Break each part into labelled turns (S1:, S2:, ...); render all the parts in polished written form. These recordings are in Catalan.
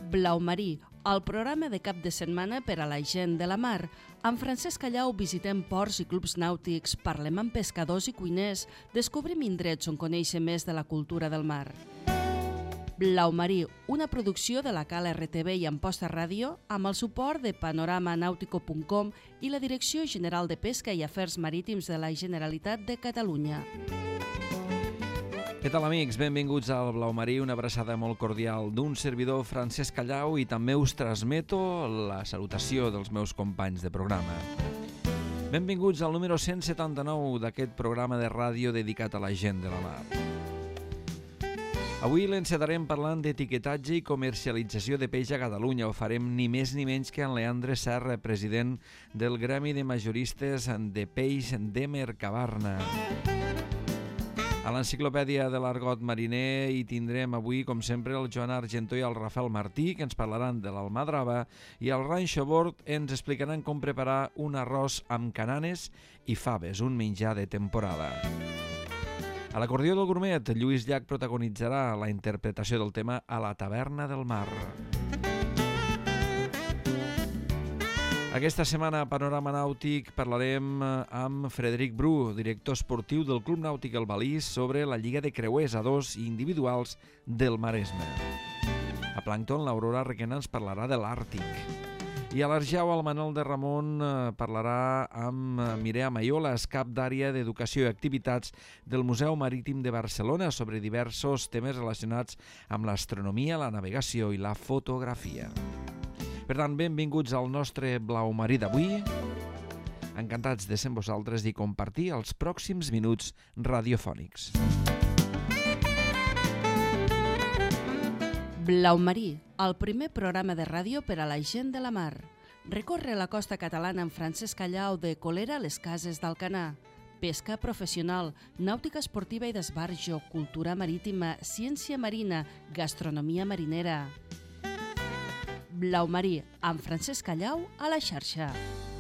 S1: Blau Marí, el programa de cap de setmana per a la gent de la mar. Amb Francesc Callau visitem ports i clubs nàutics, parlem amb pescadors i cuiners, descobrim indrets on conèixer més de la cultura del mar. Blau Marí, una producció de la Cala RTV i Amposta Ràdio, amb el suport de panoramanautico.com i la Direcció General de Pesca i Afers Marítims de la Generalitat de Catalunya.
S2: Què tal, amics? Benvinguts al Blau Marí, una abraçada molt cordial d'un servidor, Francesc Callau, i també us transmeto la salutació dels meus companys de programa. Benvinguts al número 179 d'aquest programa de ràdio dedicat a la gent de la mar. Avui l'encetarem parlant d'etiquetatge i comercialització de peix a Catalunya. Ho farem ni més ni menys que en Leandre Serra, president del Gremi de Majoristes de Peix de Mercabarna. A l'Enciclopèdia de l'Argot Mariner hi tindrem avui, com sempre, el Joan Argentó i el Rafael Martí, que ens parlaran de l'almadrava, i al Ranxo Bord ens explicaran com preparar un arròs amb cananes i faves, un menjar de temporada. A l'acordió del gourmet, Lluís Llach protagonitzarà la interpretació del tema A la taverna del mar. Aquesta setmana a Panorama Nàutic parlarem amb Frederic Bru, director esportiu del Club Nàutic El Balís, sobre la Lliga de Creuers a dos i individuals del Maresme. A Plàncton, l'Aurora Requena ens parlarà de l'Àrtic. I a l'Arjau, el Manol de Ramon parlarà amb Mireia Maiolas, cap d'àrea d'Educació i Activitats del Museu Marítim de Barcelona, sobre diversos temes relacionats amb l'astronomia, la navegació i la fotografia. Per tant, benvinguts al nostre Blau Marí d'avui. Encantats de ser amb vosaltres i compartir els pròxims minuts radiofònics.
S1: Blau Marí, el primer programa de ràdio per a la gent de la mar. Recorre la costa catalana amb Francesc Callau de Colera a les Cases d'Alcanar. Pesca professional, nàutica esportiva i d'esbarjo, cultura marítima, ciència marina, gastronomia marinera. Blau Marí, amb Francesc Callau a la xarxa.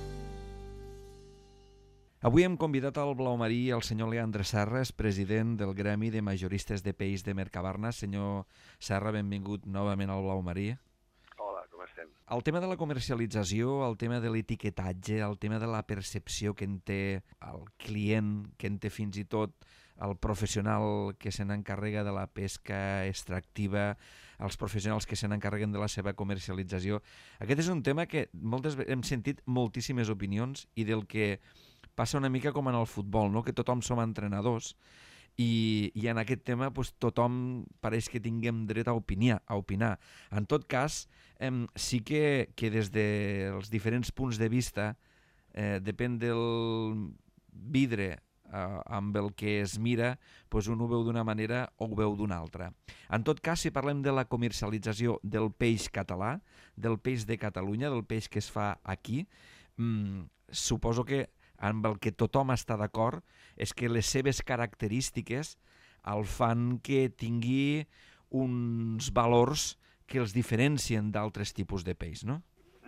S2: Avui hem convidat al Blau Marí el senyor Leandre Serra, és president del Gremi de Majoristes de Peix de Mercabarna. Senyor Serra, benvingut novament al Blau Marí.
S3: Hola, com estem?
S2: El tema de la comercialització, el tema de l'etiquetatge, el tema de la percepció que en té el client, que en té fins i tot el professional que se n'encarrega de la pesca extractiva, els professionals que se n'encarreguen de la seva comercialització. Aquest és un tema que hem sentit moltíssimes opinions i del que passa una mica com en el futbol, no? Que tothom som entrenadors i en aquest tema tothom pareix que tinguem dret a opinar. En tot cas, sí que des dels diferents punts de vista, depèn del vidre amb el que es mira, un ho veu d'una manera o ho veu d'una altra. En tot cas, si parlem de la comercialització del peix català, del peix de Catalunya, del peix que es fa aquí, suposo que amb el que tothom està d'acord és que les seves característiques el fan que tingui uns valors que els diferencien d'altres tipus de peix, no?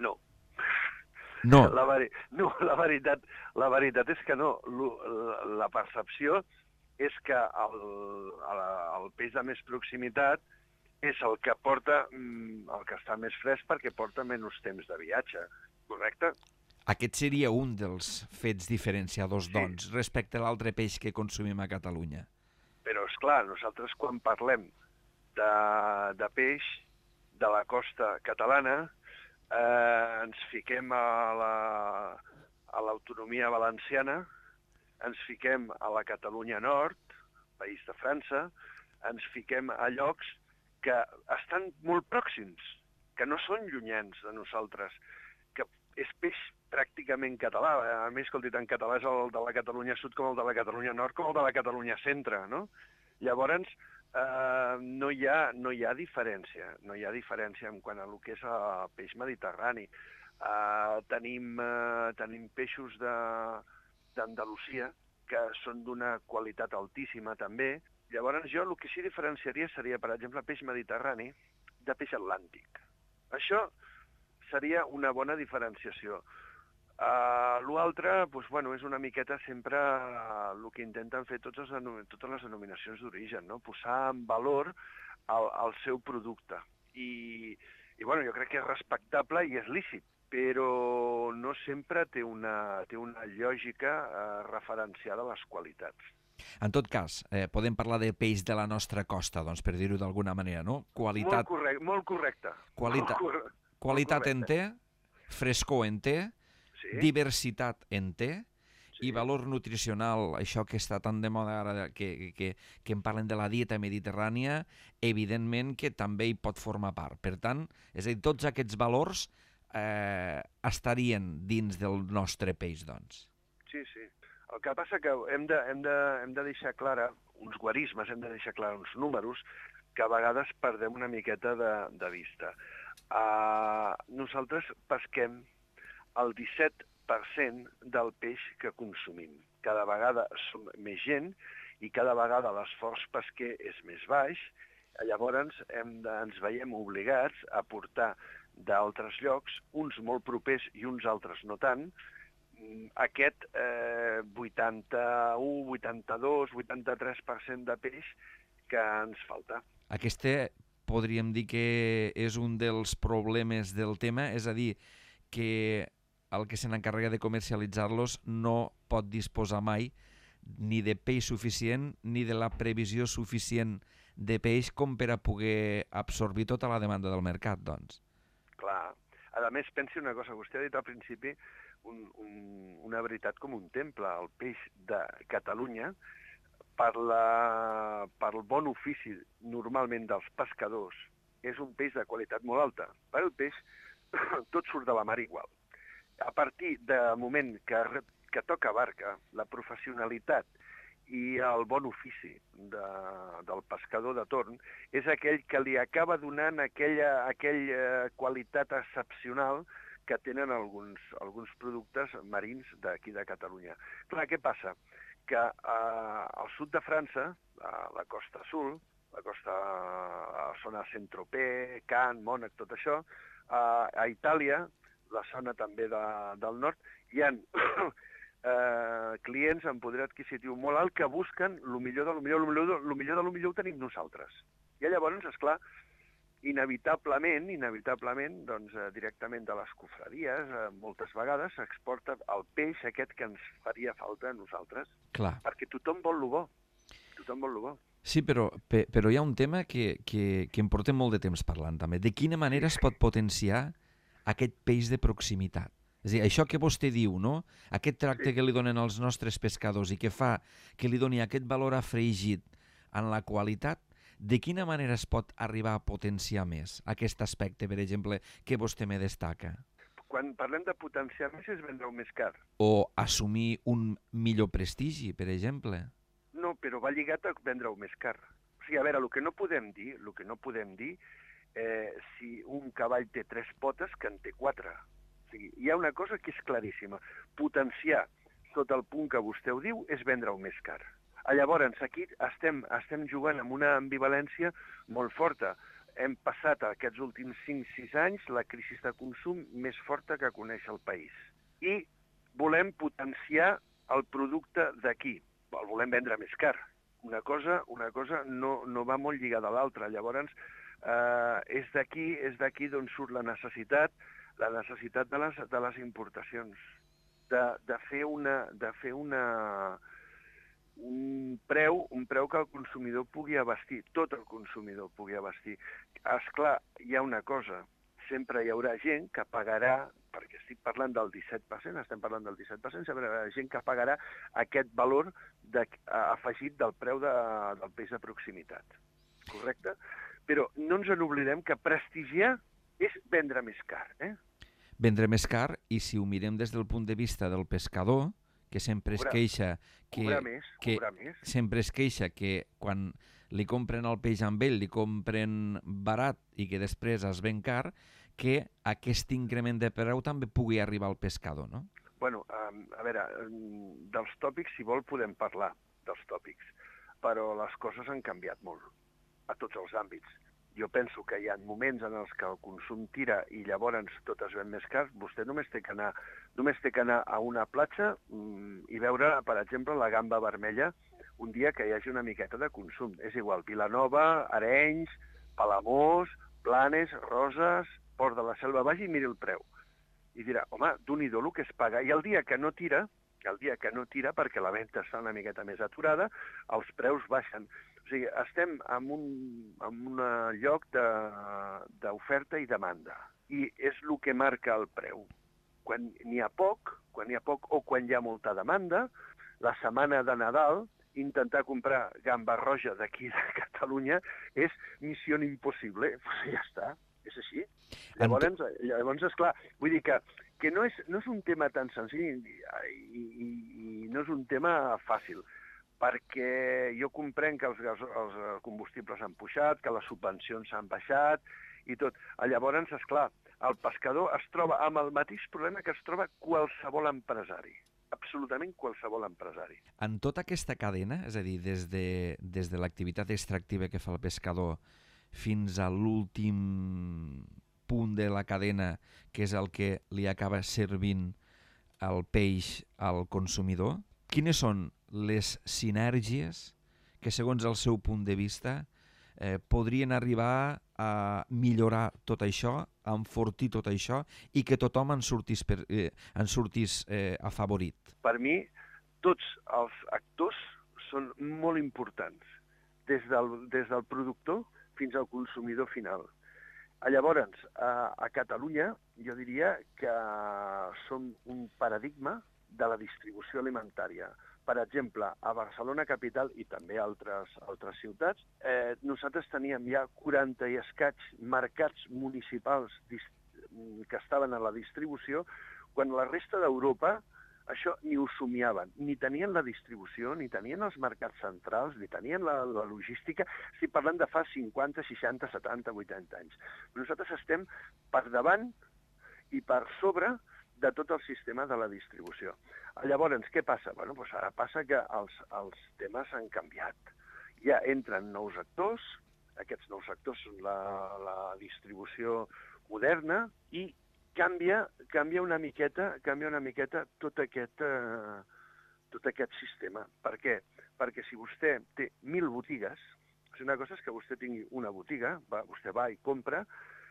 S3: No. La veritat és que no. La percepció és que el peix de més proximitat és el que porta, el que està més fresc perquè porta menys temps de viatge, correcte?
S2: Aquest seria un dels fets diferenciadors, doncs, respecte a l'altre peix que consumim a Catalunya.
S3: Però, esclar, nosaltres quan parlem de peix de la costa catalana, ens fiquem a l'autonomia valenciana, ens fiquem a la Catalunya Nord, país de França, ens fiquem a llocs que estan molt pròxims, que no són llunyans de nosaltres, que és peix pràcticament català. A més, escolti, tant català és el de la Catalunya Sud com el de la Catalunya Nord com el de la Catalunya Centre, no? Llavors, no hi ha diferència. No hi ha diferència en quant a el que és el peix mediterrani. Tenim peixos d'Andalusia que són d'una qualitat altíssima també. Llavors jo el que sí diferenciaria seria, per exemple, peix mediterrani de peix atlàntic. Això seria una bona diferenciació. L'altre, és una miqueta sempre el que intenten fer totes les denominacions d'origen, no? Posar en valor el seu producte. I I bueno, jo crec que és respectable i és lícit, però no sempre té una lògica referenciada a les qualitats.
S2: En tot cas, podem parlar de peix de la nostra costa, doncs, per dir-ho d'alguna manera, no? Qualitat,
S3: Molt correcte.
S2: qualitat en té, frescor en té,
S3: Sí.
S2: diversitat en té,
S3: Sí.
S2: i valor nutricional, això que està tan de moda ara, que en parlen de la dieta mediterrània, evidentment que també hi pot formar part. Per tant, és a dir, tots aquests valors estarien dins del nostre peix, doncs.
S3: Sí, sí. El que passa que hem de deixar clara uns guarismes, hem de deixar clara uns números que a vegades perdem una miqueta de vista. Nosaltres pesquem el 17% del peix que consumim. Cada vegada som més gent i cada vegada l'esforç pesquer és més baix. Llavors ens veiem obligats a portar d'altres llocs, uns molt propers i uns altres no tant, aquest 81, 82, 83% de peix que ens falta.
S2: Aquest podríem dir que és un dels problemes del tema, és a dir, que el que se n'encarrega de comercialitzar-los no pot disposar mai ni de peix suficient ni de la previsió suficient de peix com per a poder absorbir tota la demanda del mercat, doncs.
S3: Clar. A més, pensi una cosa, vostè ha dit al principi una veritat com un temple. El peix de Catalunya, pel bon ofici normalment dels pescadors, és un peix de qualitat molt alta. El peix tot surt de la mar igual. A partir del moment que toca barca, la professionalitat i el bon ofici del pescador de torn és aquell que li acaba donant aquella qualitat excepcional que tenen alguns productes marins d'aquí de Catalunya. Clar, què passa? Que al sud de França, a la costa sud, la zona Saint-Tropez, Cannes, Mònac, tot això, a Itàlia, la zona també del nord, hi ha clients amb poder adquisitiu molt alt que busquen el millor del millor ho tenim nosaltres. I llavors, esclar, inevitablement, doncs, directament de les cofradies, moltes vegades s'exporta el peix aquest que ens faria falta a nosaltres.
S2: Clar.
S3: Perquè tothom vol lo bo. Tothom vol lo bo.
S2: Sí, però hi ha un tema que en portem molt de temps parlant també. De quina manera es pot potenciar aquest peix de proximitat? És a dir, això que vostè diu, no? Aquest tracte que li donen als nostres pescadors i que fa que li doni aquest valor afegit en la qualitat, de quina manera es pot arribar a potenciar més aquest aspecte, per exemple, que vostè me destaca?
S3: Quan parlem de potenciar més és vendre-ho més car.
S2: O assumir un millor prestigi, per exemple?
S3: No, però va lligat a vendre-ho més car. O sigui, a veure, el que no podem dir, si un cavall té 3 potes que en té 4. O sigui, hi ha una cosa que és claríssima. Potenciar sota el punt que vostè ho diu és vendre-ho més car. Llavors, aquí estem jugant amb una ambivalència molt forta. Hem passat aquests últims 5-6 anys la crisi de consum més forta que coneix el país. I volem potenciar el producte d'aquí. El volem vendre més car. Una cosa no va molt lligada a l'altra. Llavors, és d'aquí d'on surt la necessitat de les importacions, de fer un preu que el consumidor pugui abastir, tot el consumidor pugui abastir. Esclar, hi ha una cosa, sempre hi haurà gent que pagarà, perquè estem parlant del 17%, sempre hi haurà gent que pagarà aquest valor afegit del preu del peix de proximitat. Correcte? Però no ens n'oblidem que prestigiar és vendre més car.
S2: Vendre més car, i si ho mirem des del punt de vista del pescador, que sempre es queixa sempre es queixa que quan li compren el peix amb ell li compren barat i que després es ven car, que aquest increment de preu també pugui arribar al pescador, no?
S3: Bueno, a veure, dels tòpics, si vol, podem parlar dels tòpics, però les coses han canviat molt, a tots els àmbits. Jo penso que hi ha moments en els que el consum tira i llavors tot es ven més car. Vostè només té que anar a una platja i veure, per exemple, la gamba vermella un dia que hi hagi una miqueta de consum. És igual, Vilanova, Arenys, Palamós, Blanes, Roses, port de la Selva vagi i miri el preu. I dirà, home, d'un-i-do el que es paga. I el dia que no tira, perquè la venda està una miqueta més aturada, els preus baixen. O sigui, estem en un lloc d'oferta i demanda. I és el que marca el preu. Quan n'hi ha poc o quan hi ha molta demanda, la setmana de Nadal, intentar comprar gamba roja d'aquí de Catalunya és missió impossible. Ja està, és així. Llavors, esclar, vull dir que no és un tema tan senzill i no és un tema fàcil, perquè jo comprenc que els combustibles han pujat, que les subvencions s'han baixat i tot. Llavors, esclar, el pescador es troba amb el mateix problema que es troba qualsevol empresari. Absolutament qualsevol empresari.
S2: En tota aquesta cadena, és a dir, des de l'activitat extractiva que fa el pescador fins a l'últim punt de la cadena, que és el que li acaba servint el peix al consumidor, quines són les sinergies que, segons el seu punt de vista, podrien arribar a millorar tot això, a enfortir tot això i que tothom en sortís afavorit?
S3: Per mi, tots els actors són molt importants, des del productor fins al consumidor final. Llavors, a Catalunya, jo diria que som un paradigma de la distribució alimentària. Per exemple, a Barcelona capital i també a altres ciutats, nosaltres teníem ja 40 i escaig mercats municipals que estaven a la distribució, quan la resta d'Europa això ni ho somiaven, ni tenien la distribució, ni tenien els mercats centrals, ni tenien la logística. Estic parlant de fa 50, 60, 70, 80 anys. Però nosaltres estem per davant i per sobre de tot el sistema de la distribució. Llavors, què passa? Bueno, doncs ara passa que els temes han canviat. Ja entren nous actors, aquests nous actors són la distribució moderna i canvia una miqueta tot aquest sistema. Per què? Perquè si vostè té 1.000 botigues, una cosa és que vostè tingui una botiga, vostè va i compra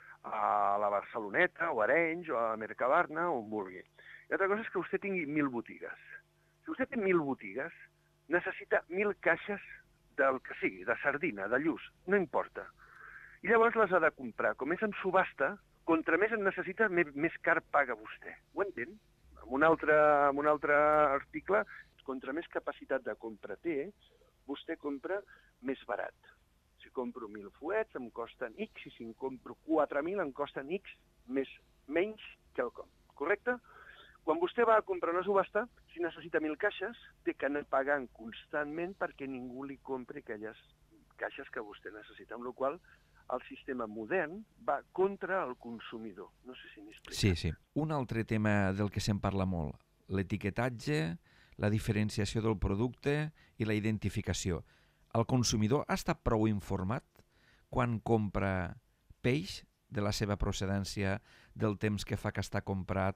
S3: a la Barceloneta, o a Arenys, o a Mercabarna, o on vulgui. I altra cosa és que vostè tingui 1.000 botigues. Si vostè té 1.000 botigues, necessita 1.000 caixes del que sigui, de sardina, de lluç, no importa. I llavors les ha de comprar. Com és en subhasta, contra més en necessita, més car paga vostè. Ho entén? En un altre article, contra més capacitat de compra té, vostè compra més barat. Si compro 1.000 fuets em costen X, i si en compro 4.000 em costen X menys quelcom. Correcte? Quan vostè va a comprar una subhasta, si necessita 1.000 caixes, té que anar pagant constantment perquè ningú li compri aquelles caixes que vostè necessita, amb la qual cosa el sistema modern va contra el consumidor. No sé si m'he explicat.
S2: Sí. Un altre tema del que se'n parla molt, l'etiquetatge, la diferenciació del producte i la identificació. El consumidor ha estat prou informat quan compra peix, de la seva procedència, del temps que fa que està comprat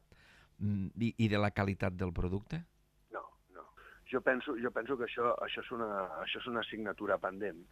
S2: i de la qualitat del producte?
S3: No. Jo penso que això és una assignatura pendent.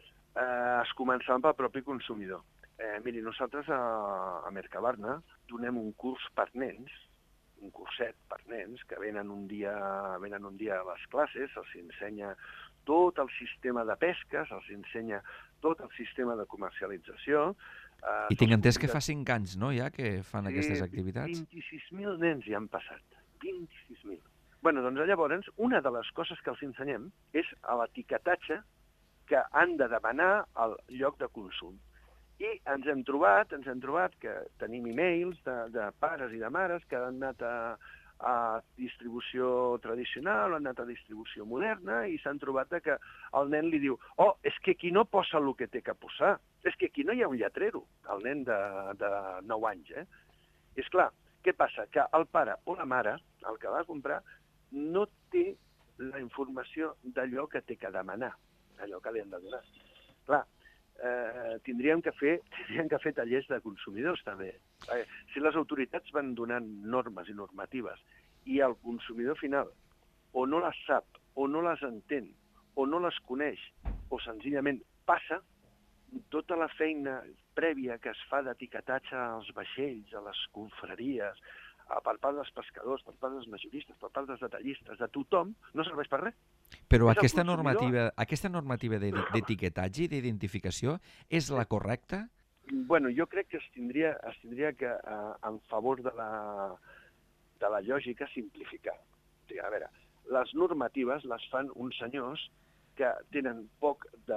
S3: Es començant pel propi consumidor. Miri, nosaltres a Mercabarna donem un curs per nens, un curset per nens, que venen un dia a les classes, se'ls ensenya tot el sistema de pesca, se'ls ensenya tot el sistema de comercialització.
S2: I tinc entès que fa 5 anys, no?, ja, que fan aquestes activitats.
S3: 26.000 nens ja han passat. 26.000. Bé, doncs llavors, una de les coses que els ensenyem és l'etiquetatge que han de demanar al lloc de consum. I ens hem trobat que tenim e-mails de pares i de mares que han anat a distribució tradicional, han anat a distribució moderna i s'han trobat que el nen li diu és que aquí no posa el que té que posar, és que aquí no hi ha un lletrero, el nen de 9 anys. És clar, què passa? Que el pare o la mare, el que va a comprar, no té la informació d'allò que té que demanar, allò que li han de donar. Clar, tindríem que fer tallers de consumidors, també. Si les autoritats van donant normes i normatives i el consumidor final o no les sap, o no les entén, o no les coneix, o senzillament passa, tota la feina prèvia que es fa d'etiquetatge als vaixells, a les confraries, per part dels pescadors, per part dels majoristes, per part dels detallistes, de tothom, no serveix per res.
S2: Però aquesta normativa d'etiquetatge i d'identificació és la correcta?
S3: Bueno, jo crec que es tindria que, en favor de la lògica, simplificar. O sigui, a veure, les normatives les fan uns senyors que tenen poc de,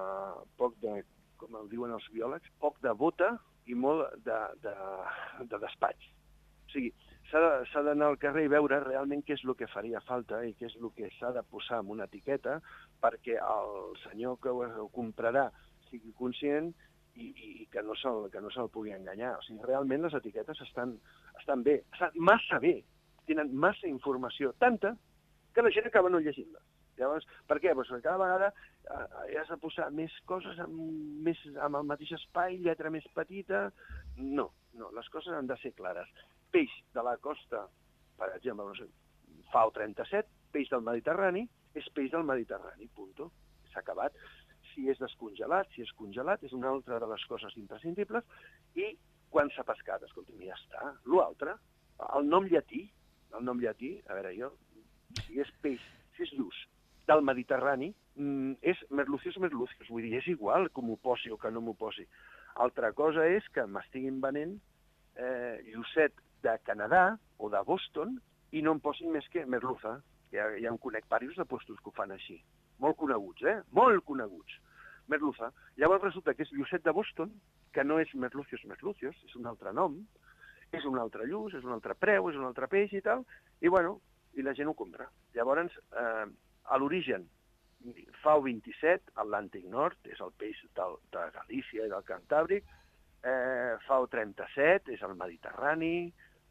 S3: com el diuen els biòlegs, poc de bota i molt de despatx. O sigui, s'ha d'anar al carrer i veure realment què és el que faria falta i què és el que s'ha de posar en una etiqueta perquè el senyor que ho comprarà sigui conscient i que no se'l pugui enganyar. O sigui, realment les etiquetes estan bé, massa bé, tenen massa informació, tanta que la gent acaba no llegint-la. Llavors, per què? Perquè cada vegada has de posar més coses amb el mateix espai, lletra més petita. No, les coses han de ser clares. Peix de la costa, per exemple, no sé, FAO 37, peix del Mediterrani, és peix del Mediterrani, punto. S'ha acabat. Si és descongelat, si és congelat, és una altra de les coses imprescindibles, i quan s'ha pescat, escolta'm, ja està. L'altre, el nom llatí, a veure, si és peix, si és lluç del Mediterrani, és merlucius, vull dir, és igual que m'ho posi o que no m'ho posi. Altra cosa és que m'estiguin venent llucet de Canadà o de Boston i no em posin més que merluza. Ja em conec diversos de puestos que ho fan així. Molt coneguts, molt coneguts. Merluza. Llavors resulta que és llucet de Boston, que no és merlucius, és un altre nom, és un altre lluç, és un altre preu, és un altre peix i tal, i la gent ho compra. Llavors, a l'origen, FAO 27, Atlàntic Nord, és el peix de Galícia i del Cantàbric, FAO 37 és el Mediterrani,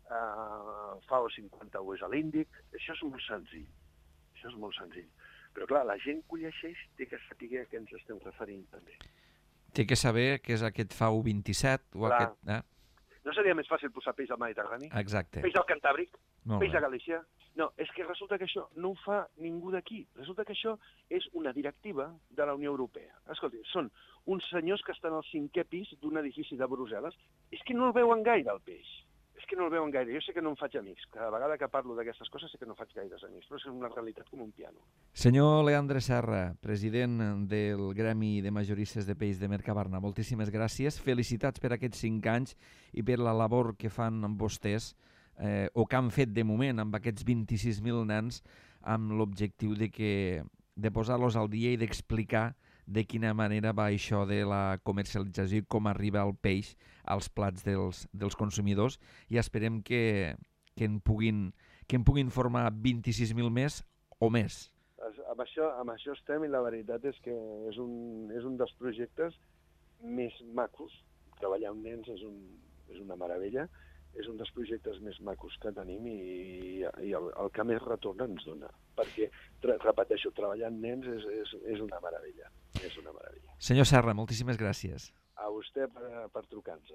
S3: FAO 51 és l'Índic. Això és molt senzill. Però clar, la gent que ho llegeix té que saber a què ens estem referint també.
S2: Té que saber què és aquest FAO 27 o
S3: clar.
S2: Aquest...
S3: No seria més fàcil posar peix del Mediterrani?
S2: Exacte.
S3: Peix del Cantàbric? Peix de Galícia? No, és que resulta que això no ho fa ningú d'aquí. Resulta que això és una directiva de la Unió Europea. Escolti, són uns senyors que estan al 5è pis d'un edifici de Brussel·les. És que no el veuen gaire, el peix. Jo sé que no em faig amics. Cada vegada que parlo d'aquestes coses sé que no faig gaires amics, però és una realitat com un piano.
S2: Senyor Leandre Serra, president del Gremi de Majoristes de Peix de Mercabarna, moltíssimes gràcies. Felicitats per aquests 5 anys i per la labor que fan amb vostès, o que han fet de moment amb aquests 26.000 nens, amb l'objectiu de posar-los al dia i d'explicar de quina manera va això de la comercialització i com arriba el peix als plats dels consumidors, i esperem que en puguin formar 26.000 més o més.
S3: Amb això estem, i la veritat és que és un dels projectes més macos. Treballar amb nens és una meravella, és un dels projectes més macos que tenim i el que més retorn ens dona. Perquè, repeteixo, treballar amb nens és una meravella. És una meravella.
S2: Senyor Serra, moltíssimes gràcies.
S3: A vostè per trucar-nos.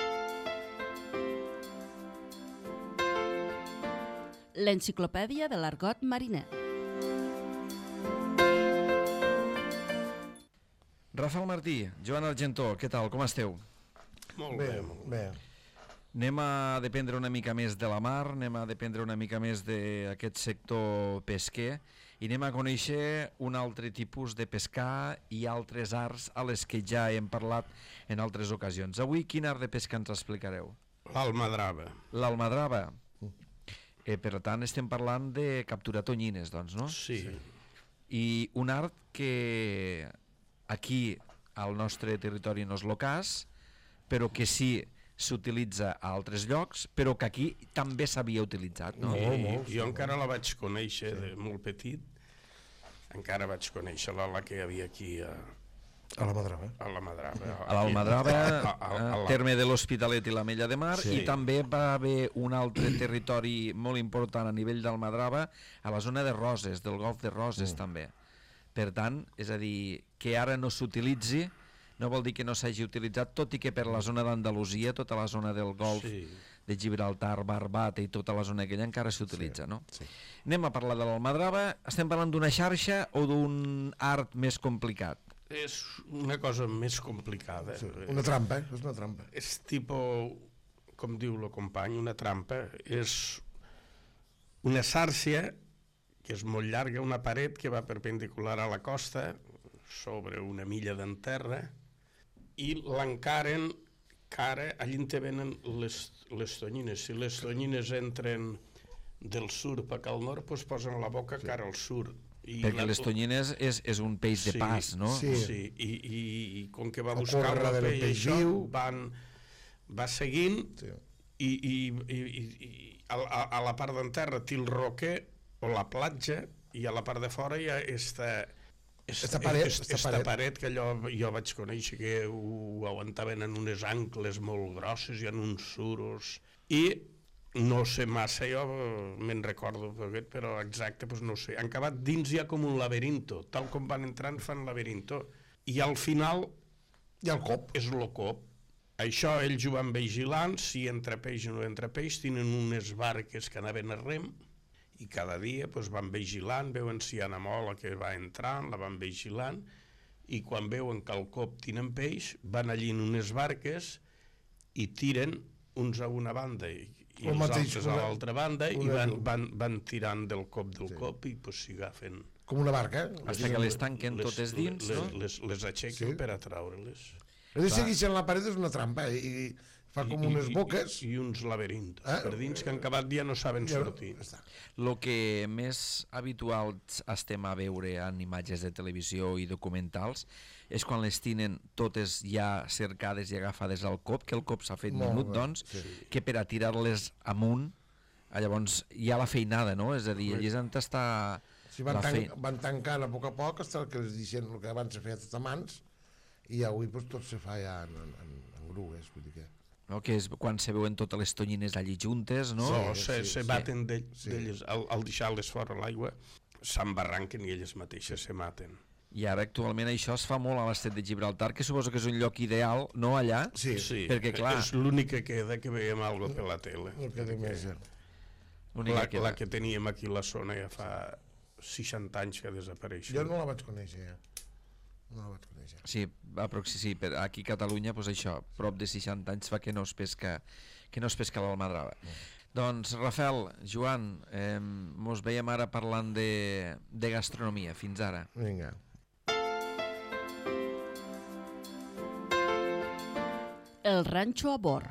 S1: L'enciclopèdia de l'argot mariner.
S2: Rafael Martí, Joan Argentó, què tal, com esteu?
S4: Molt bé.
S2: Anem a dependre una mica més de la mar, anem a dependre una mica més d'aquest sector pesquer i anem a conèixer un altre tipus de pescar i altres arts a les que ja hem parlat en altres ocasions. Avui, quin art de pesca ens explicareu?
S4: L'almadrava.
S2: L'almadrava. Per tant, estem parlant de capturar tonyines, doncs, no?
S4: Sí.
S2: I un art que aquí al nostre territori no és l'ocàs, però que sí s'utilitza a altres llocs, però que aquí també s'havia utilitzat, no?
S4: Molt. Jo encara la vaig conèixer de molt petit, encara vaig conèixer-la, la que hi havia aquí a la Madrava.
S2: A l'Almadrava, terme de l'Hospitalet i l'Ametlla de Mar, i també va haver un altre territori molt important a nivell d'Almadrava, a la zona de Roses, del Golf de Roses també. Per tant, és a dir, que ara no s'utilitzi no vol dir que no s'hagi utilitzat, tot i que per la zona d'Andalusia, tota la zona del Golf de Gibraltar, Barbate i tota la zona aquella encara s'utilitza, no? Anem a parlar de l'almadrava. Estem parlant d'una xarxa o d'un art més complicat?
S4: És una cosa més complicada.
S5: Sí, una trampa, és una trampa.
S4: És tipus, com diu el company, una trampa. És una sàrcia que és molt llarga, una paret que va perpendicular a la costa, sobre una milla d'enterra, i l'encaren cara, allí en te venen les tonyines. Si les tonyines entren del sud cap al nord, doncs posen la boca cara al sud.
S2: Perquè les tonyines és un peix de pas, no?
S5: Sí.
S4: I com que va buscar el peix viu, va seguint, i a la part d'enterra té el roquer o la platja, i a la part de fora hi ha esta paret que jo vaig conèixer, que ho aguantaven en unes ancles molt grosses i en uns suros, i no sé massa, jo me'n recordo, però exacte, doncs no sé. Han acabat dins ja com un laberinto, tal com van entrant fan laberinto, i al final
S5: hi ha el cop.
S4: És el cop. Això ells ho van vigilant, si entra peix o no entra peix, tenen unes barques que anaven a rem, i cada dia van vigilant, veuen si hi ha una mola que va entrant, la van vigilant, i quan veuen que al cop tenen peix, van allí en unes barques i tiren uns a una banda i els altres a l'altra banda, i van tirant del cop i s'hi agafen.
S5: Com una barca.
S2: Fins que les tanquen totes dins, no?
S4: Les aixequen per atraure-les.
S5: És a dir, la paret és una trampa i fa com unes boques.
S4: I uns laberintos per dins que han acabat ja no saben sortir.
S2: El que més habitual estem a veure en imatges de televisió i documentals és quan les tenen totes ja cercades i agafades al cop, que el cop s'ha fet menut, doncs, que per a tirar-les amunt, llavors hi ha la feinada, no? És a dir, ells han d'estar...
S5: Van tancant a poc fins que els deixen el que abans s'ha fet a mans, i avui tot se fa ja en grues, vull dir que...
S2: Que és quan se veuen totes les tonyines allí juntes, no?
S4: Se baten d'elles, al deixar-les fora a l'aigua, s'embarranquen i elles mateixes se maten.
S2: I ara actualment això es fa molt a l'estret de Gibraltar, que suposo que és un lloc ideal, no, allà?
S4: Sí,
S2: perquè clar...
S4: És l'únic que queda que veiem alguna per la tele. La que teníem aquí a la zona ja fa 60 anys que desapareix.
S5: Jo no la vaig conèixer, ja. No la vaig conèixer.
S2: Sí, aquí a Catalunya, doncs això, prop de 60 anys fa que no es pesca l'almadrava. Doncs, Rafael, Joan, mos veiem ara parlant de gastronomia. Fins ara.
S5: Vinga.
S1: El ranxo a bord.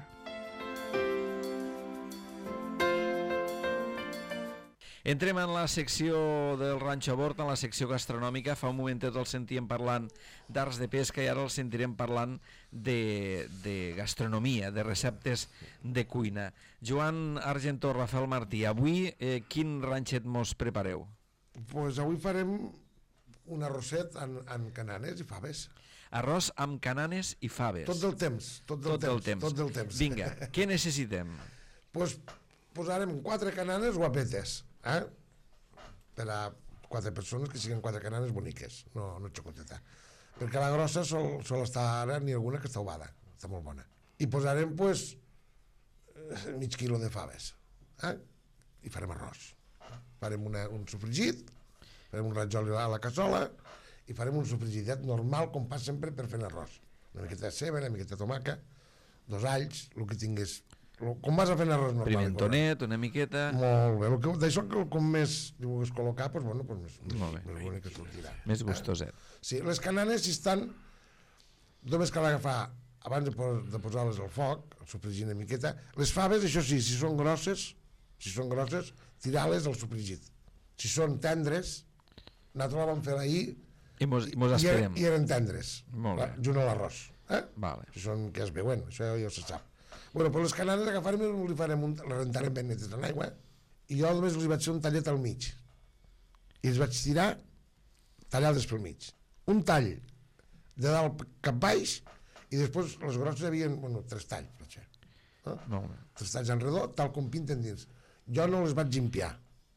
S2: Entrem en la secció del ranxo a bord, en la secció gastronòmica. Fa un momentet el sentíem parlant d'arts de pesca i ara el sentirem parlant de gastronomia, de receptes de cuina. Joan Argentó, Rafael Martí, avui quin ranxet mos prepareu?
S5: Pues avui farem un arrosset amb cananes i faves.
S2: Arròs amb cananes i faves.
S5: Tot el temps.
S2: Vinga, què necessitem?
S5: Pues posarem 4 cananes guapetes, per a 4 persones, que siguin 4 cananes boniques, no xocoteta. Perquè la grossa sol estar ara, n'hi ha alguna que està ovada, està molt bona. I posarem, pues, mig quilo de faves, i farem arròs. Farem un sofregit, farem un rajola a la cassola, i farem un sofregitet normal, com pas sempre, per fer arròs. Una miqueta de ceba, una miqueta de tomaca, 2 alls, el que tingués... Com vas a fer arròs normal?
S2: Pimentonet, una miqueta...
S5: Molt bé. D'això, com més li vulguis col·locar, doncs més bonic que sortirà.
S2: Més gustoset.
S5: Sí, les cananes, si estan... Només cal agafar, abans de posar-les al foc, sofregir una miqueta. Les faves, això sí, si són grosses, tirar-les al sofregit. Si són tendres, nosaltres la vam fer ahir
S2: i mos esperem.
S5: I eren tendres, junt a l'arròs.
S2: Vale.
S5: Que es veuen, això ja se sap. Bueno, però les cananes agafarem i les rentarem ben netes en aigua, i jo només els vaig fer un tallet al mig. I els vaig tirar tallades pel mig. Un tall de dalt cap baix, i després les grosses hi havia 3 talls. 3 talls en redó, tal com pinten dins. Jo no les vaig gimpiar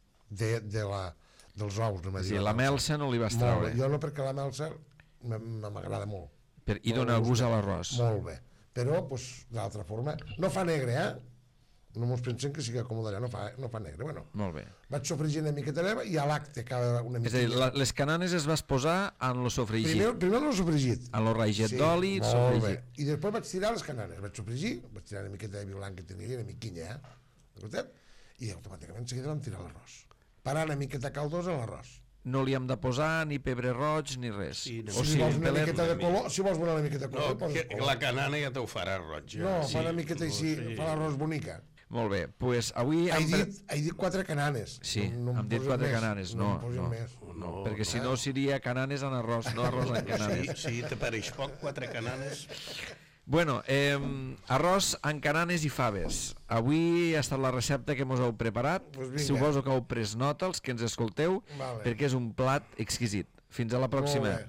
S5: dels ous.
S2: Sí, la melsa no li vas treure.
S5: Jo no, perquè la melsa m'agrada molt.
S2: I dona gust a l'arròs.
S5: Molt bé. Però, d'altra forma, no fa negre, No mos pensem que sigui com d'allà, no fa negre. Bueno,
S2: Molt bé.
S5: vaig sofregir una miqueta d'herba i a l'acte cada una
S2: És a dir,
S5: miqueta.
S2: les cananes es vas posar en lo sofregit.
S5: Primer l'ho sofregit.
S2: En lo raiget d'oli,
S5: molt bé.
S2: sofregit.
S5: I després vaig tirar les cananes. Vaig sofregir, vaig tirar una miqueta de vi blanc que tenia, una miquinha, d'acord? I automàticament seguida vam tirar l'arròs. Parar una miqueta caldós a l'arròs.
S2: No li hem de posar ni pebre roig ni res.
S4: Sí, no.
S2: O
S5: Si vols una
S2: pelet-
S5: miqueta de color, si vols una miqueta de
S4: No,
S5: color, poses
S4: que
S5: color.
S4: la canana ja t'ho farà roig.
S5: No, fa una miqueta així, fa l'arròs bonica.
S2: Molt bé, doncs pues avui...
S5: He dit 4 cananes.
S2: Sí,
S5: em
S2: hem dit
S5: posis
S2: 4
S5: més.
S2: cananes.
S5: No
S2: No,
S5: em posis
S2: no,
S5: més.
S2: no, perquè si no seria cananes en arròs, no arròs en cananes.
S4: Sí, te pareix poc, 4 cananes?
S2: Bueno, arròs amb cananes i faves. Avui ha estat la recepta que mos heu preparat.
S5: Pues vinga.
S2: Suposo que heu pres nota, els que ens escolteu,
S5: Vale.
S2: perquè és un plat exquisit. Fins a la pròxima.
S5: Molt bé.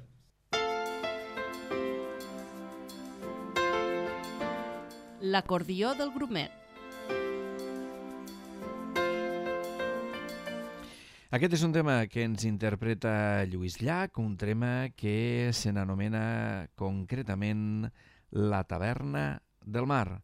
S1: L'acordió del grumet.
S2: Aquest és un tema que ens interpreta Lluís Llach, un tema que se n'anomena concretament La taverna del mar.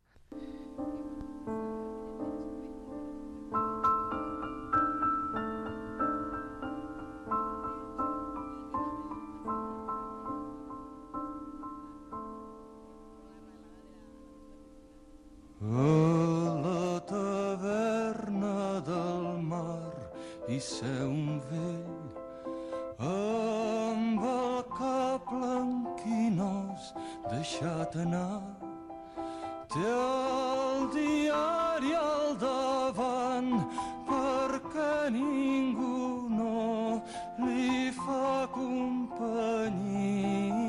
S6: A la taverna del mar hi seu un vell amb el cap blanquinós deixat anar. Té el diari al davant perquè ningú no li fa companyia.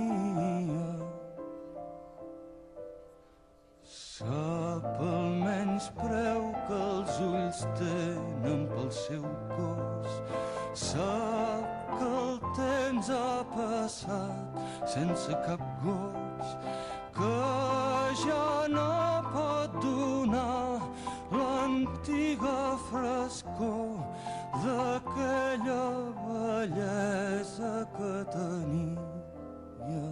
S6: Sap el menyspreu que els ulls tenen pel seu cos. Sap que el temps ha passat sense cap goig, que ja no pot donar l'antiga frescor d'aquella bellesa que tenia.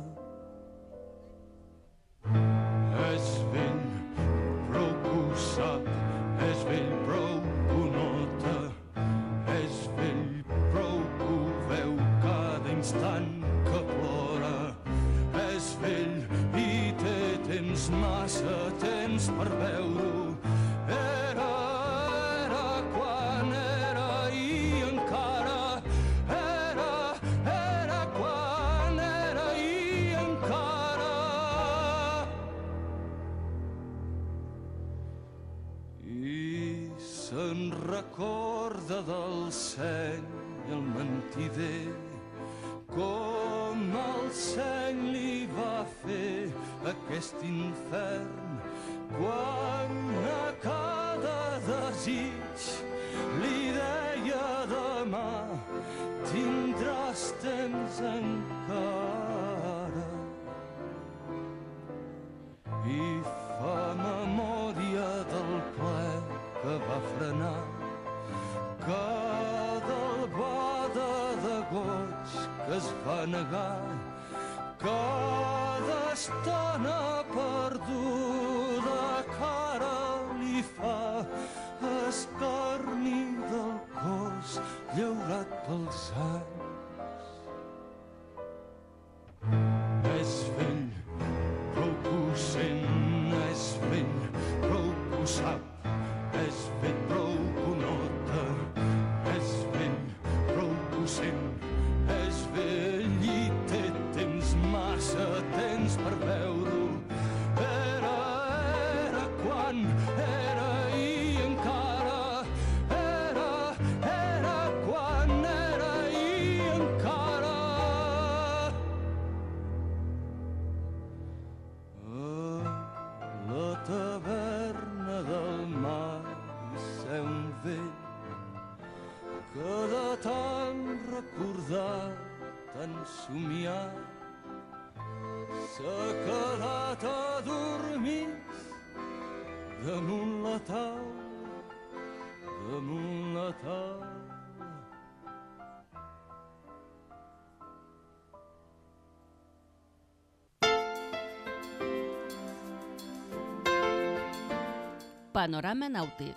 S6: És vell, prou que ho sap, és vell, prou que ho nota, és vell, prou que ho veu cada instant que plora. És vell i té temps, massa temps per veure-ho. Era quan era i encara era quan era i encara. I se'n recorda del seny i el mentider, com el seny li va fer aquest infern, quan a cada desig li deia demà tindràs temps encara. I fa memòria del ple que va frenar cada albada de goig que es va negar, cada estona perduda que ara li fa escarni del cos llaurat pels anys. És vell, prou que ho sent, és vell, prou que ho sap, és vell, prou que ho nota, és vell, prou que ho sent, és vell i té temps, massa temps per veure-ho. Era quan era i encara, era quan era i encara. A la taverna del mar hi seu un vell que de tant recordar, tant somiar, s'ha quedat adormit damunt la taula, damunt la taula.
S1: Panorama Nàutic.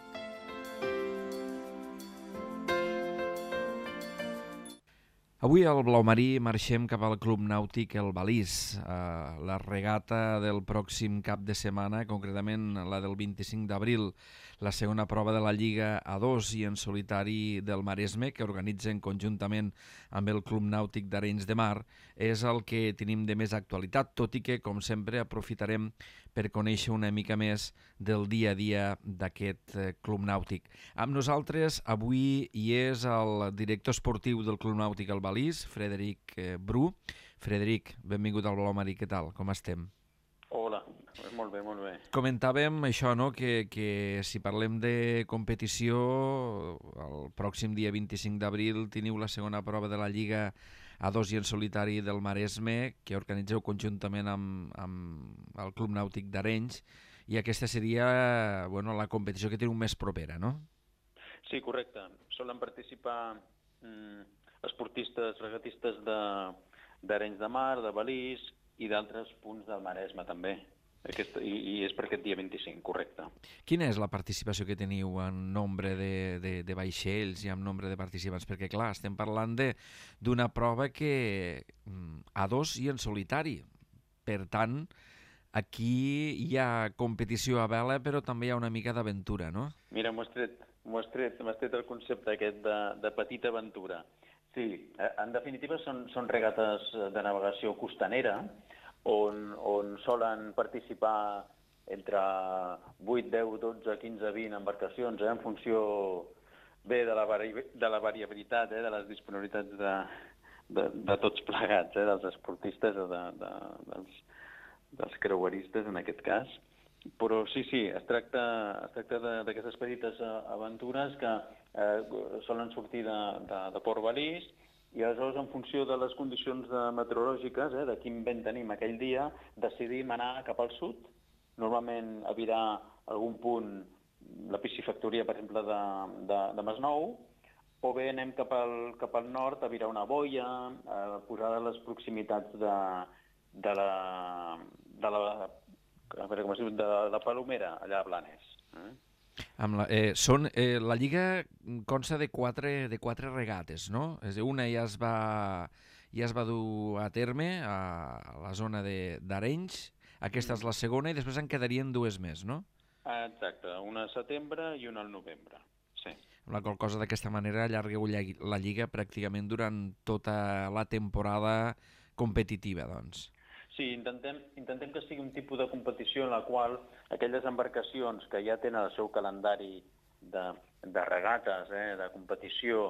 S2: Avui al Blaumarí marxem cap al Club Nàutic El Balís. La regata del pròxim cap de setmana, concretament la del 25 d'abril, la segona prova de la Lliga A2 i en solitari del Maresme, que organitzen conjuntament amb el Club Nàutic d'Arenys de Mar, és el que tenim de més actualitat, tot i que, com sempre, aprofitarem per conèixer una mica més del dia a dia d'aquest Club Nàutic. Amb nosaltres avui hi és el director esportiu del Club Nàutic El Balís, Frederic Bru. Frederic, benvingut al Blaumarí, què tal? Com estem?
S7: Hola, molt bé, molt bé.
S2: Comentàvem això, no?, que si parlem de competició, el pròxim dia 25 d'abril teniu la segona prova de la Lliga A2 i en solitari del Maresme, que organitzeu conjuntament amb el Club Nàutic d'Arenys, i aquesta seria la competició que teniu més propera, no?
S7: Sí, correcte. Solen participar esportistes, regatistes d'Arenys de Mar, de Balís i d'altres punts del Maresme també. I és per aquest dia 25, correcte.
S2: Quina és la participació que teniu en nombre de vaixells i en nombre de participants? Perquè, clar, estem parlant d'una prova que A2 i en solitari. Per tant, aquí hi ha competició a vela, però també hi ha una mica d'aventura, no?
S7: Mira, m'has tret el concepte aquest de petita aventura. Sí, en definitiva són regates de navegació costanera, on solen participar entre 8, 10, 12, 15, 20 embarcacions, en funció bé de la variabilitat, de les disponibilitats de tots plegats, dels esportistes o dels creueristes, en aquest cas. Però sí, es tracta d'aquestes petites aventures que solen sortir de Port Balís, i aleshores, en funció de les condicions meteorològiques, de quin vent tenim aquell dia, decidim anar cap al sud, normalment a virar algun punt, la piscifactoria, per exemple, de Masnou, o bé anem cap al nord a virar una boia, posada a les proximitats de la Palomera, allà a Blanes.
S2: La Lliga consta de quatre regates, no? Una ja es va dur a terme a la zona d'Arenys, aquesta és la segona i després en quedarien dues més, no?
S7: Exacte, una al setembre i una al novembre, sí.
S2: Amb la qual cosa d'aquesta manera allargueu la Lliga pràcticament durant tota la temporada competitiva, doncs.
S7: Sí, intentem que sigui un tipus de competició en la qual aquelles embarcacions que ja tenen el seu calendari de regates, de competició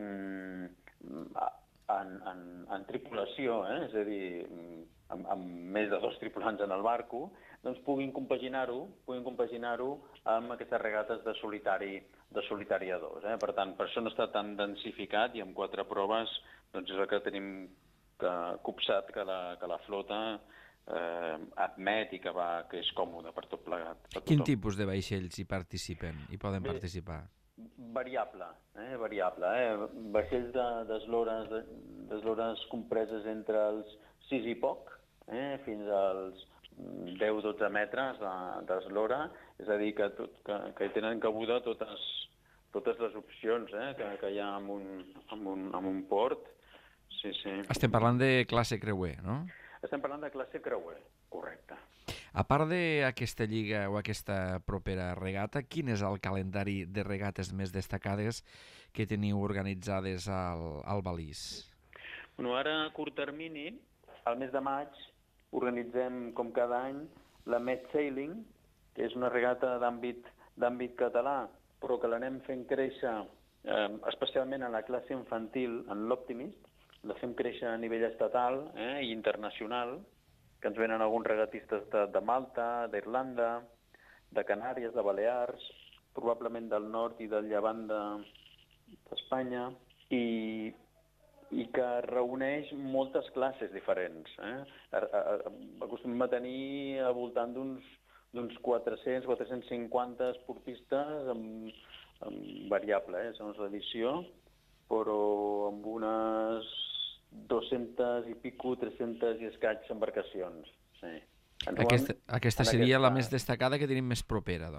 S7: en tripulació, és a dir, amb més de 2 tripulants en el barco, doncs puguin compaginar-ho amb aquestes regates de solitari A2. Per tant, per això no està tan densificat i amb 4 proves doncs és el que tenim copsat que la flota admet i que és còmode per tot plegat.
S2: Quin tipus de vaixells hi participen, hi poden participar?
S7: Variable. Vaixells d'eslores compreses entre els 6 i poc, fins als 10-12 metres d'eslora, és a dir, que tenen cabuda totes les opcions que hi ha en un port. Sí.
S2: Estem parlant de classe creuer, no?
S7: Estem parlant de classe creuer, correcte.
S2: A part d'aquesta lliga o aquesta propera regata, quin és el calendari de regates més destacades que teniu organitzades al Balís?
S7: Ara, a curt termini, al mes de maig, organitzem, com cada any, la Med Sailing, que és una regata d'àmbit català, però que l'anem fent créixer, especialment en la classe infantil, en l'Optimist, la fem créixer a nivell estatal i internacional, que ens venen alguns regatistes de Malta, d'Irlanda, de Canàries, de Balears, probablement del nord i del llevant d'Espanya, i que reuneix moltes classes diferents. Acostumem a tenir al voltant d'uns 400-450 esportistes amb variable, segons l'edició, però amb unes 200 i pico, 300 i escaig embarcacions. Sí.
S2: Aquesta seria la més destacada que tenim més propera, doncs.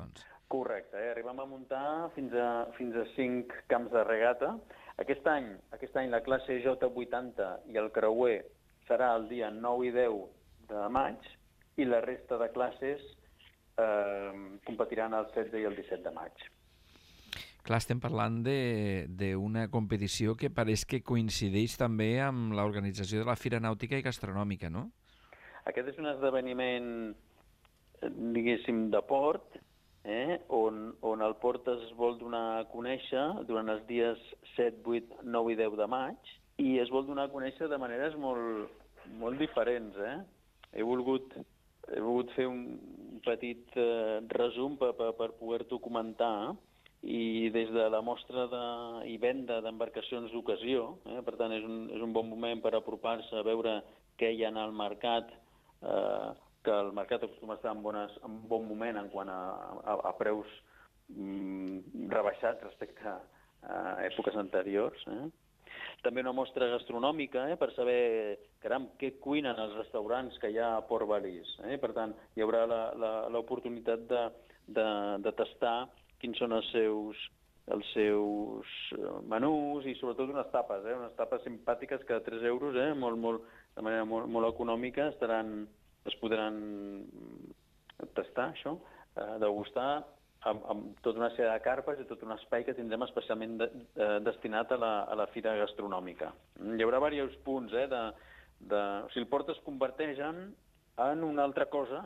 S7: Correcte, arribem a muntar fins a 5 camps de regata. Aquest any la classe J80 i el creuer serà el dia 9 i 10 de maig i la resta de classes competiran el 16 i el 17 de maig.
S2: Clar, estem parlant d'una competició que pareix que coincideix també amb l'organització de la Fira Nàutica i Gastronòmica, no?
S7: Aquest és un esdeveniment, diguéssim, de port, on el port es vol donar a conèixer durant els dies 7, 8, 9 i 10 de maig i es vol donar a conèixer de maneres molt diferents. He volgut fer un petit resum per poder-t'ho comentar i des de la mostra i venda d'embarcacions d'ocasió, per tant és un bon moment per apropar-se a veure què hi ha al mercat, que el mercat acostuma a estar en bon moment en quant a preus rebaixats respecte a èpoques anteriors. També una mostra gastronòmica per saber, caram, què cuinen els restaurants que hi ha a Port Balís. Per tant, hi haurà l'oportunitat de tastar quins són els seus menús i sobretot unes tapes simpàtiques que a 3 euros, de manera molt econòmica, es podran tastar això, degustar amb tota una sèrie de carpes i tot un espai que tindrem especialment destinat a la fira gastronòmica. Hi haurà diversos punts, o sigui, el port es converteix en una altra cosa,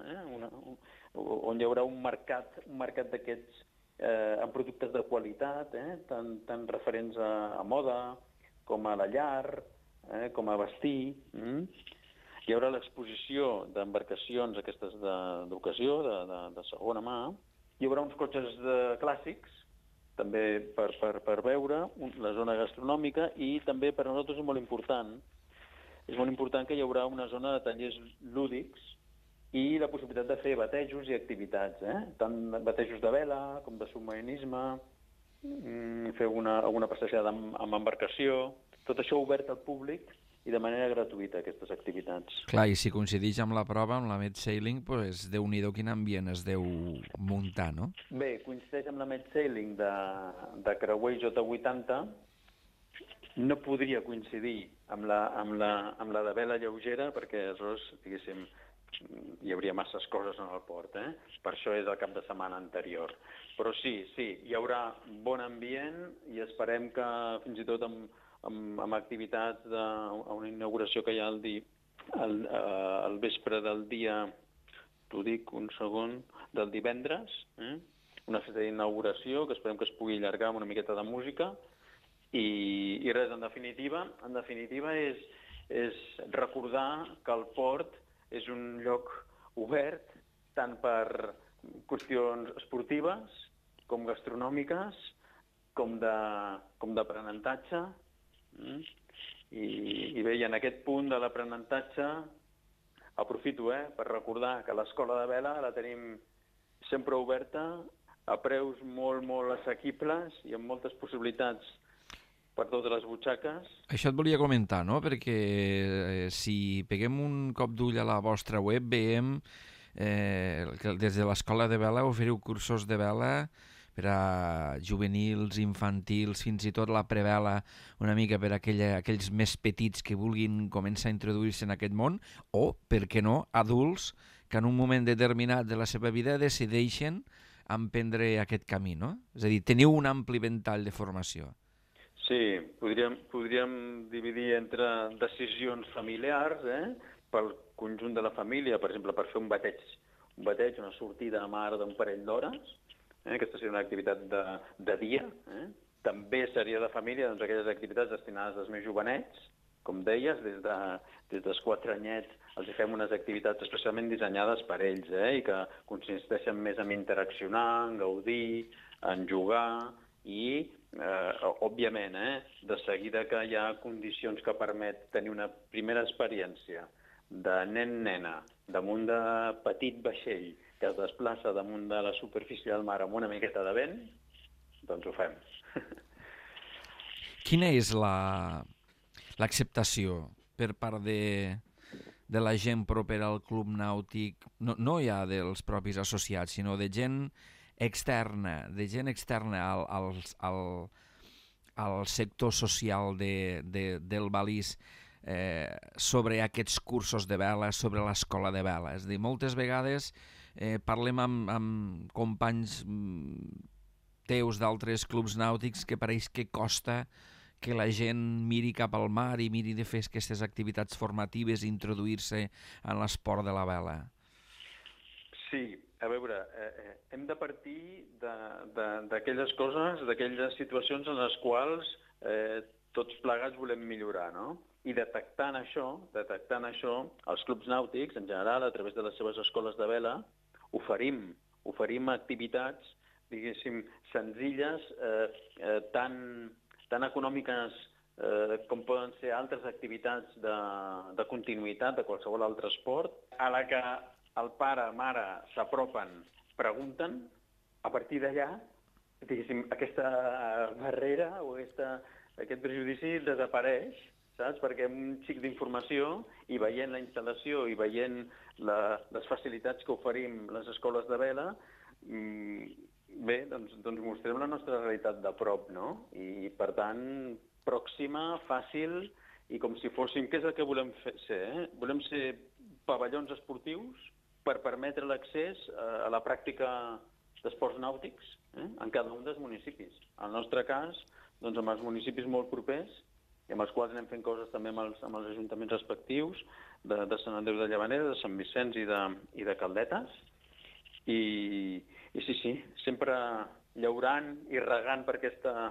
S7: on hi haurà un mercat d'aquests amb productes de qualitat, tant referents a moda com a la llar, com a vestir. Hi haurà l'exposició d'embarcacions aquestes d'ocasió, de segona mà. Hi haurà uns cotxes clàssics, també per veure, la zona gastronòmica, i també per a nosaltres és molt important que hi haurà una zona de tallers lúdics i la possibilitat de fer batejos i activitats, tant batejos de vela com de submarinisme, fer alguna passejada amb embarcació, tot això obert al públic i de manera gratuïta, aquestes activitats.
S2: Clar, i si coincideix amb la prova, amb la Med Sailing, doncs Déu-n'hi-do quin ambient es deu muntar, no?
S7: Bé, coincideix amb la Med Sailing de creuer J80, no podria coincidir amb la de vela lleugera, perquè aleshores, diguéssim, hi hauria masses coses en el port, Per això és el cap de setmana anterior. Però sí, hi haurà bon ambient i esperem que fins i tot amb activitats a una inauguració que hi ha al vespre del dia, t'ho dic un segon, del divendres, una festa d'inauguració que esperem que es pugui allargar amb una miqueta de música i res, en definitiva és recordar que el port és un lloc obert tant per qüestions esportives com gastronòmiques com d'aprenentatge. I bé, i en aquest punt de l'aprenentatge aprofito per recordar que l'escola de vela la tenim sempre oberta a preus molt, molt assequibles i amb moltes possibilitats per totes les butxaques.
S2: Això et volia comentar, no? Perquè si peguem un cop d'ull a la vostra web veiem que des de l'escola de vela oferiu cursos de vela per a juvenils, infantils, fins i tot la prevela una mica per a aquells més petits que vulguin començar a introduir-se en aquest món, o, per què no, adults que en un moment determinat de la seva vida decideixen emprendre aquest camí, no? És a dir, teniu un ampli ventall de formació.
S7: Sí, podríem dividir entre decisions familiars, pel conjunt de la família, per exemple, per fer un bateig, una sortida a mar d'un parell d'hores. Aquesta seria una activitat de dia. També seria de família aquelles activitats destinades als més jovenets, com deies, des dels 4 anyets els fem unes activitats especialment dissenyades per ells i que consisteixen més en interaccionar, en gaudir, en jugar i, òbviament, de seguida que hi ha condicions que permet tenir una primera experiència de nen-nena damunt de petit vaixell que es desplaça damunt de la superfície del mar amb una miqueta de vent, doncs ho fem.
S2: Quina és l'acceptació per part de la gent propera al club nàutic, no ja dels propis associats, sinó de gent externa, de gent externa al sector social del Balís sobre aquests cursos de vela, sobre l'escola de vela. És a dir, moltes vegades parlem amb companys teus d'altres clubs nàutics que pareix que costa que la gent miri cap al mar i miri de fer aquestes activitats formatives i introduir-se en l'esport de la vela.
S7: Sí, a veure, hem de partir d'aquelles coses, d'aquelles situacions en les quals tots plegats volem millorar, no? I detectant això, els clubs nàutics, en general, a través de les seves escoles de vela, oferim activitats, diguéssim, senzilles, tan econòmiques com poden ser altres activitats de continuïtat de qualsevol altre esport, a la que el pare, mare s'apropen, pregunten, a partir d'allà, diguéssim, aquesta barrera o aquest prejudici desapareix, saps? Perquè amb un xic d'informació i veient la instal·lació i veient les facilitats que oferim les escoles de vela, bé, doncs mostrem la nostra realitat de prop, no? I, per tant, pròxima, fàcil, i com si fóssim... Què és el que volem ser? Volem ser pavellons esportius per permetre l'accés a la pràctica d'esports nàutics en cada un dels municipis. En el nostre cas, doncs, amb els municipis molt propers, i amb els quals anem fent coses també amb els ajuntaments respectius, de Sant Andreu de Llavaneres, de Sant Vicenç i de Caldetes. I sí, sempre llaurant i regant per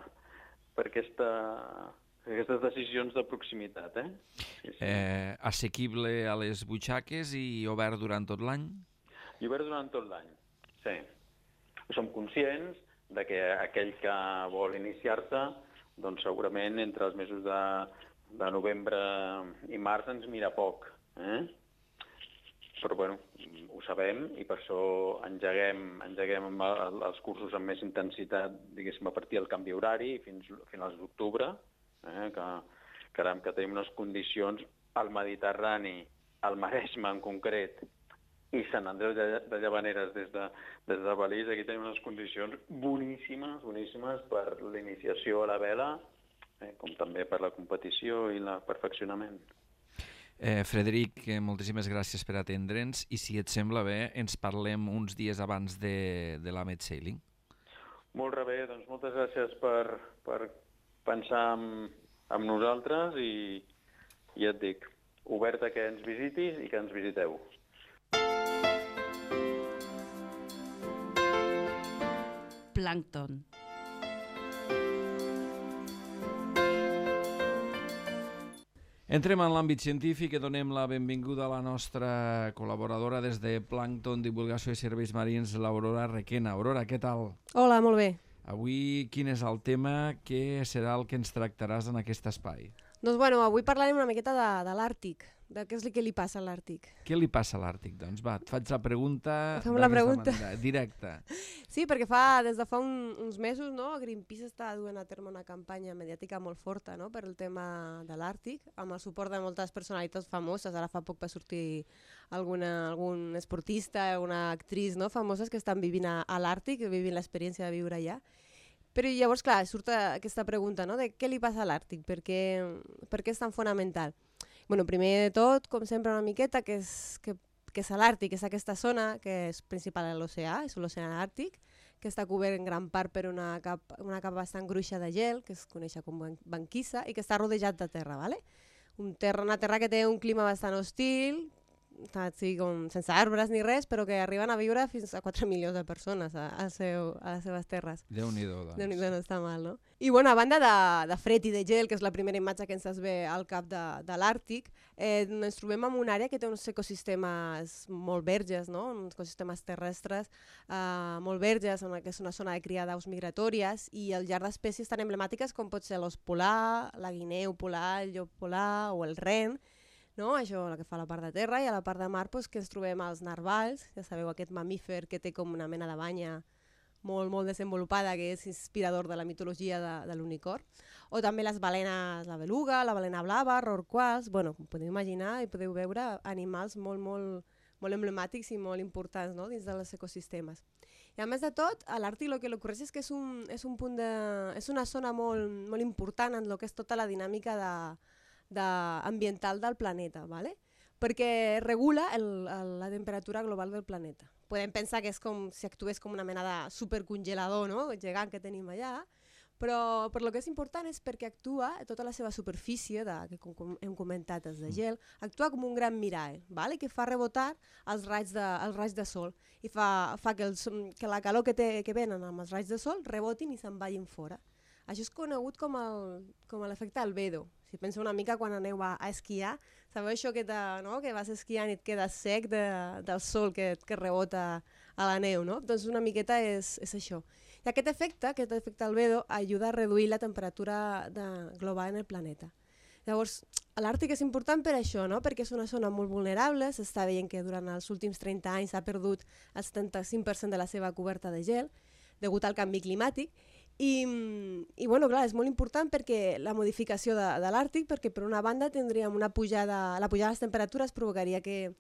S7: aquestes decisions de proximitat. Sí.
S2: Assequible a les butxaques i obert durant tot l'any?
S7: I obert durant tot l'any, sí. Som conscients de que aquell que vol iniciar-se, doncs segurament entre els mesos de novembre i març ens mira poc. Però bueno, ho sabem i per això engeguem els cursos amb més intensitat, diguéssim, a partir del canvi horari fins als d'octubre, que tenim unes condicions al Mediterrani, al Maresme en concret, i Sant Andreu de Llavaneres des de Balís, aquí tenim unes condicions boníssimes per l'iniciació a la vela, com també per la competició i el perfeccionament.
S2: Frederic, moltíssimes gràcies per atendre'ns i si et sembla bé ens parlem uns dies abans de l'Amet Sailing.
S7: Molt bé, doncs moltes gràcies per pensar en nosaltres i ja et dic, obert a que ens visitis i que ens visiteu.
S1: Plàncton.
S2: Entrem en l'àmbit científic i donem la benvinguda a la nostra col·laboradora des de Plàncton, Divulgació i Serveis Marins, l'Aurora Requena. Aurora, què tal?
S8: Hola, molt bé.
S2: Avui quin és el tema? Què serà el que ens tractaràs en aquest espai?
S8: Doncs bueno, avui parlarem una miqueta de l'Àrtic, de què és el que li passa a l'Àrtic.
S2: Què li passa a l'Àrtic? Doncs va, et faig la pregunta
S8: manera,
S2: directa.
S8: Sí, perquè des de fa uns mesos, no, Greenpeace està duent a terme una campanya mediàtica molt forta, no, per el tema de l'Àrtic, amb el suport de moltes personalitats famoses. Ara fa poc va sortir algun esportista, una actriz, no, famoses que estan vivint a l'Àrtic, vivint l'experiència de viure allà. Però llavors, clar, surt aquesta pregunta, no?, de què li passa a l'Àrtic, per què és tan fonamental? Bueno, primer de tot, com sempre, una miqueta, que és l'Àrtic, és aquesta zona que és principal a l'oceà, és l'oceà Àrtic, que està cobert en gran part per una capa bastant gruixa de gel, que es coneix com banquissa, i que està rodejat de terra, ¿vale? Una terra que té un clima bastant hostil, sense arbres ni res, però que arriben a viure fins a 4 milions de persones a les seves terres.
S2: Déu-n'hi-do, doncs.
S8: Déu-n'hi-do, no està mal, no? I bueno, a banda de fred i de gel, que és la primera imatge que ens ve al cap de l'Àrtic, ens trobem en una àrea que té uns ecosistemes molt verges, no? Uns ecosistemes terrestres molt verges, que és una zona de cria d'aus migratòries, i al llarg d'espècies tan emblemàtiques com pot ser l'os polar, la guineu polar, el llop polar o el ren, no? Això el que fa a la part de terra, i a la part de mar que ens trobem els narvals, ja sabeu, aquest mamífer que té com una mena de banya molt, molt desenvolupada, que és inspirador de la mitologia de l'unicorn, o també les balenes, la beluga, la balena blava, rorquals. Bueno, podeu imaginar i podeu veure animals molt, molt, molt emblemàtics i molt importants, no?, dins dels ecosistemes. I a més de tot, a l'Àrtic el que ocorreix és que és una zona molt important en el que és tota la dinàmica ambiental del planeta, ¿vale? Perquè regula la temperatura global del planeta. Podem pensar que és com si actués com una mena de supercongelador, no?, gegant que tenim allà, però el que és important és perquè actua tota la seva superfície, que com hem comentat, és de gel, actua com un gran mirall, ¿vale?, que fa rebotar els raigs de sol i fa que la calor que venen amb els raigs de sol rebotin i se'n vagin fora. Això és conegut com l'efecte albedo. Si pensa una mica quan aneu a esquiar, sabeu això que vas esquiant i et quedes sec del sol que rebota a la neu, no? Doncs una miqueta és això. I aquest efecte albedo, ajuda a reduir la temperatura global en el planeta. Llavors, l'Àrtic és important per això, no?, perquè és una zona molt vulnerable, s'està veient que durant els últims 30 anys s'ha perdut el 75% de la seva coberta de gel, degut al canvi climàtic, i bueno, clar, és molt important perquè la modificació de l'Àrtic, perquè per una banda tindríem la pujada de les temperatures provocaria que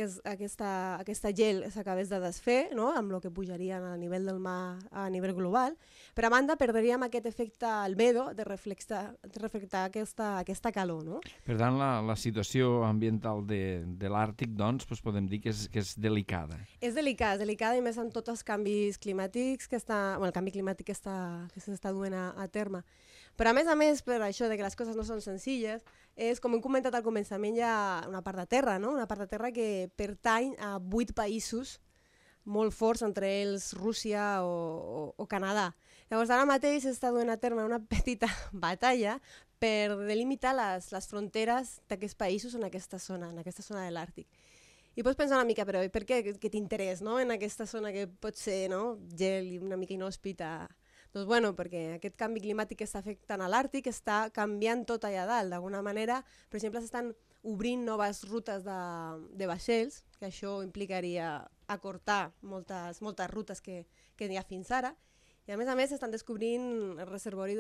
S8: aquesta gel s'acabés de desfer, no?, amb el que pujaria a nivell del mar a nivell global. Per a banda, perdríem aquest efecte albedo de reflectar aquesta calor, no?
S2: Per tant, la situació ambiental de l'Àrtic, doncs, podem dir que és delicada.
S8: És delicada i més amb tots els canvis climàtics el canvi climàtic que s'està duent a terme. Però a més, per això de que les coses no són senzilles, és, com hem comentat al començament, hi ha una part de terra, no?, una part de terra que pertany a 8 països molt forts, entre ells Rússia o Canadà. Llavors, ara mateix s'està duent a terme una petita batalla per delimitar les fronteres d'aquests països en aquesta zona de l'Àrtic. I pots pensar una mica, però per què t'interès, no?, en aquesta zona que pot ser, no?, gel i una mica inhòspita. Doncs bueno, perquè aquest canvi climàtic que està afectant a l'Àrtic està canviant tot allà dalt. D'alguna manera, per exemple, s'estan obrint noves rutes de vaixells, que això implicaria acortar moltes rutes que hi ha fins ara, i a més s'estan descobrint el reservori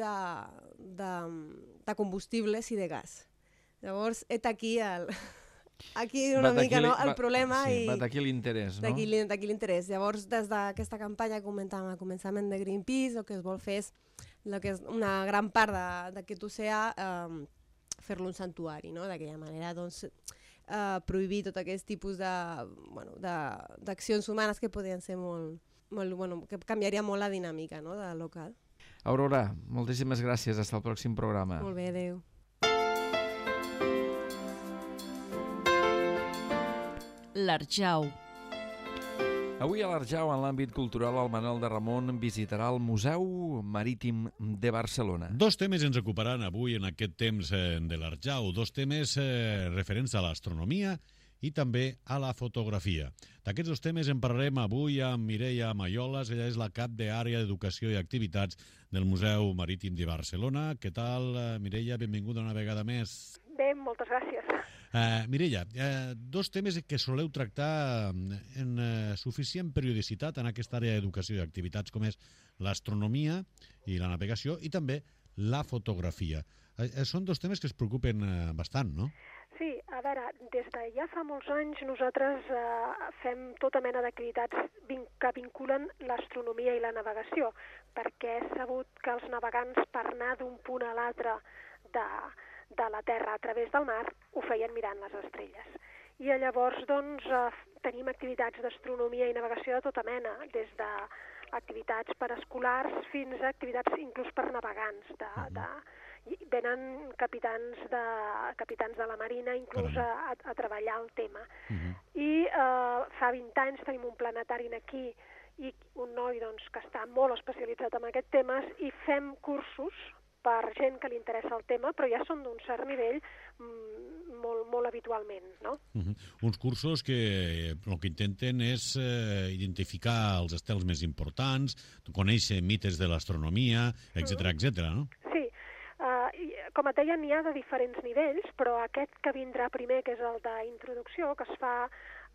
S8: de combustibles i de gas. Llavors, aquí una mica el problema.
S2: Sí, d'aquí l'interès, no?
S8: D'aquí l'interès. Llavors, des d'aquesta campanya que comentàvem al començament de Greenpeace, el que es vol fer és una gran part d'aquest oceà fer-lo un santuari, no? D'aquella manera, doncs, prohibir tot aquest tipus d'accions humanes que podrien ser que canviaria molt la dinàmica, no?, del local.
S2: Aurora, moltíssimes gràcies. Fins al pròxim programa.
S8: Molt bé, adéu.
S1: L'Arjau.
S2: Avui a l'Arjau, en l'àmbit cultural, el Manel de Ramon visitarà el Museu Marítim de Barcelona.
S9: 2 temes ens ocuparan avui en aquest temps de l'Arjau, 2 temes referents a l'astronomia i també a la fotografia. D'aquests 2 temes en parlarem avui amb Mireia Mayolas, ella és la cap d'Àrea d'Educació i Activitats del Museu Marítim de Barcelona. Què tal, Mireia? Benvinguda una vegada més.
S10: Bé, moltes gràcies.
S9: Mireia, 2 temes que soleu tractar en suficient periodicitat en aquesta àrea d'educació i activitats, com és l'astronomia i la navegació i també la fotografia. Són 2 temes que es preocupen bastant, no?
S10: Sí, a veure, des de ja fa molts anys nosaltres fem tota mena d'activitats que vinculen l'astronomia i la navegació, perquè és sabut que els navegants, per anar d'un punt a l'altre de la Terra a través del mar, ho feien mirant les estrelles. I llavors, doncs, tenim activitats d'astronomia i navegació de tota mena, des d'activitats per escolars fins a activitats inclús per navegants. Venen capitans de la Marina inclús a treballar el tema. I fa 20 anys tenim un planetari aquí i un noi doncs, que està molt especialitzat en aquests temes i fem cursos per gent que li interessa el tema, però ja són d'un cert nivell molt habitualment, no?
S9: Uns cursos que el que intenten és identificar els estels més importants, conèixer mites de l'astronomia, etc., no?
S10: Sí. Com et deia, n'hi ha de diferents nivells, però aquest que vindrà primer, que és el d'introducció, que es fa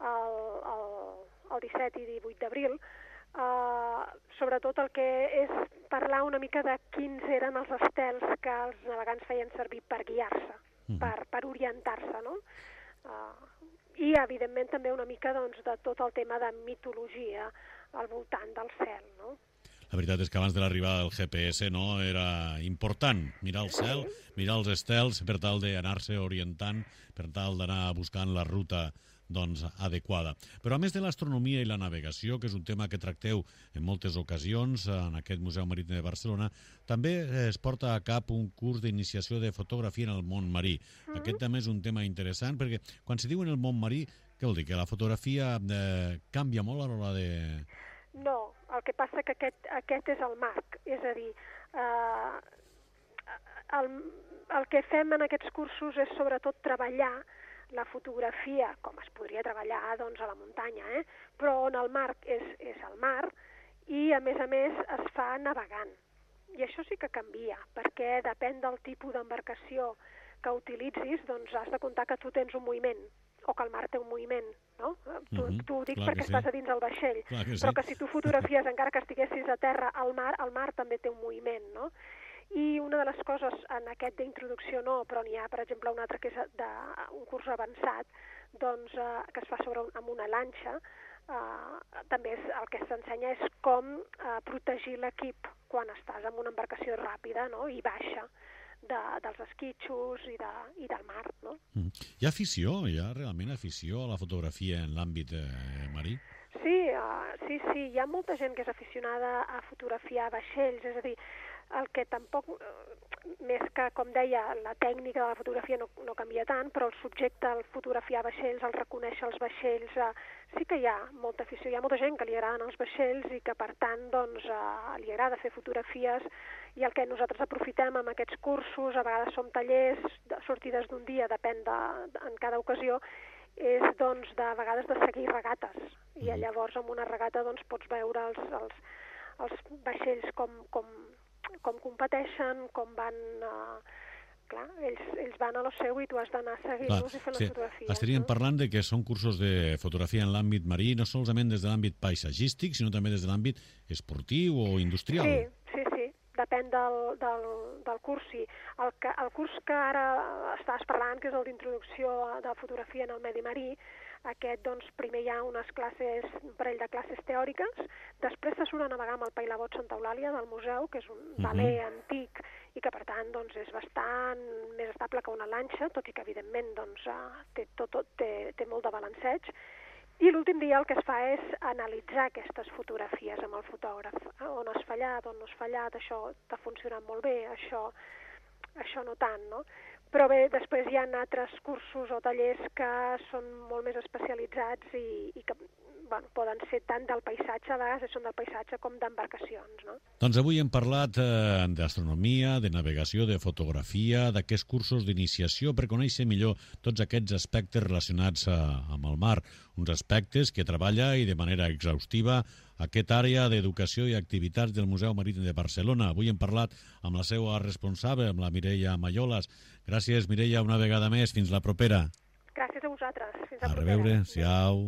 S10: el 17 i 18 d'abril, sobretot el que és parlar una mica de quins eren els estels que els navegants feien servir per guiar-se, per orientar-se, no? I, evidentment, també una mica doncs, de tot el tema de mitologia al voltant del cel, no?
S9: La veritat és que abans de l'arribada del GPS no era important mirar el cel, mirar els estels per tal d'anar-se orientant, per tal d'anar buscant la ruta doncs, adequada. Però a més de l'astronomia i la navegació, que és un tema que tracteu en moltes ocasions en aquest Museu Marítim de Barcelona, també es porta a cap un curs d'iniciació de fotografia en el món marí. Aquest també és un tema interessant, perquè quan se diu en el món marí, què vol dir? Que la fotografia canvia molt a l'hora de...
S10: No, el que passa que aquest és el marc, és a dir, el que fem en aquests cursos és sobretot treballar la fotografia, com es podria treballar doncs, a la muntanya, però on el marc és el mar i a més es fa navegant. I això sí que canvia, perquè depèn del tipus d'embarcació que utilitzis, doncs has de comptar que tu tens un moviment, o que el mar té un moviment, no? Tu ho dic perquè estàs a dins del vaixell, però que si tu fotografies, encara que estiguessis a terra, el mar també té un moviment, no? I una de les coses en aquest d'introducció no, però n'hi ha, per exemple, un altre que és un curs avançat, doncs, que es fa amb una lanxa, també el que s'ensenya és com protegir l'equip quan estàs en una embarcació ràpida, no? I baixa dels esquitxos i del mar, no?
S9: Hi ha afició, hi ha realment afició a la fotografia en l'àmbit marí?
S10: Sí, hi ha molta gent que és aficionada a fotografiar vaixells, és a dir, el que tampoc, més que, com deia, la tècnica de la fotografia no canvia tant, però el subjecte al fotografiar vaixells, al reconèixer els vaixells, sí que hi ha molta afició, hi ha molta gent que li agraden els vaixells i que, per tant, doncs, li agrada fer fotografies, i el que nosaltres aprofitem amb aquests cursos, a vegades som tallers, sortides d'un dia, depèn en cada ocasió, és, doncs, de vegades de seguir regates, i llavors en una regata doncs, pots veure els vaixells com competeixen, com van... Clar, ells van a lo seu i tu has d'anar seguint-los i fent les fotografies.
S9: Estaríem parlant de que són cursos de fotografia en l'àmbit marí, no solament des de l'àmbit paisatgístic, sinó també des de l'àmbit esportiu o industrial.
S10: Sí, depèn del curs, sí. El curs que ara estàs parlant, que és el d'introducció de fotografia en el medi marí, aquest, doncs, primer hi ha un parell de classes teòriques, després se surt a navegar amb el Pailabot Santa Eulàlia del museu, que és un veler antic i que, per tant, doncs, és bastant més estable que una lanxa, tot i que, evidentment, doncs, té molt de balanceig. I l'últim dia el que es fa és analitzar aquestes fotografies amb el fotògraf. On has fallat, on no has fallat, això t'ha funcionat molt bé, això no tant, no? Però bé, després hi ha altres cursos o tallers que són molt més especialitzats i que poden ser tant del paisatge, a vegades són del paisatge com d'embarcacions, no?
S9: Doncs avui hem parlat d'astronomia, de navegació, de fotografia, d'aquests cursos d'iniciació per conèixer millor tots aquests aspectes relacionats amb el mar, uns aspectes que treballa i de manera exhaustiva aquesta àrea d'educació i activitats del Museu Marítim de Barcelona. Avui hem parlat amb la seva responsable, amb la Mireia Mayolas. Gràcies, Mireia, una vegada més. Fins la propera.
S10: Gràcies a vosaltres. Fins la
S9: propera. A reveure. Siau.